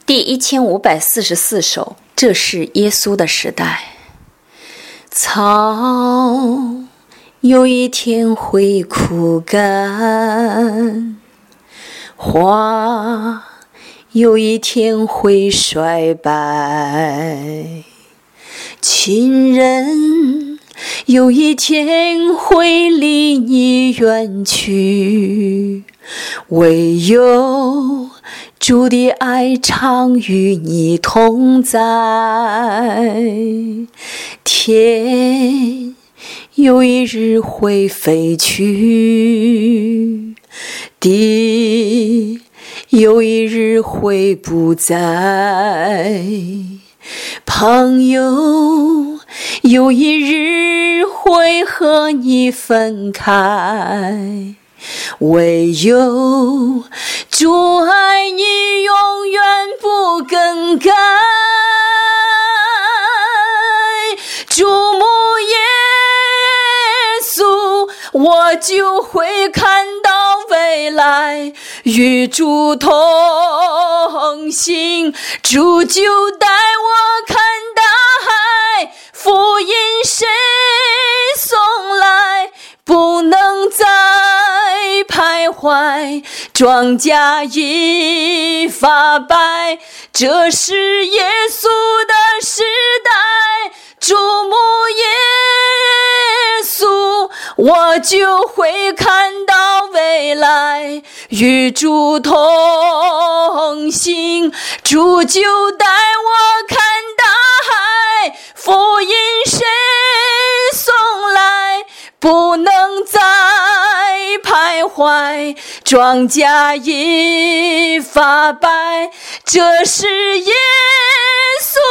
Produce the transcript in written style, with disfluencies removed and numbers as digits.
第1544首，这是耶稣的时代。草有一天会枯干，花有一天会衰败，亲人有一天会离你远去，唯有主的爱常与你同在。天有一日会废去，地有一日会不在，朋友有一日会和你分开，唯有主爱你永远不更改。注目耶稣，我就会看到未来，与主同行，主就带我看大海，福音谁送来，不能再徘徊，庄稼已发白，这是耶稣的时代。注目耶稣，我就会看到未来，与主同行，主就带我看大海，福音谁送来，不能再徘徊，庄稼已发白，这是耶稣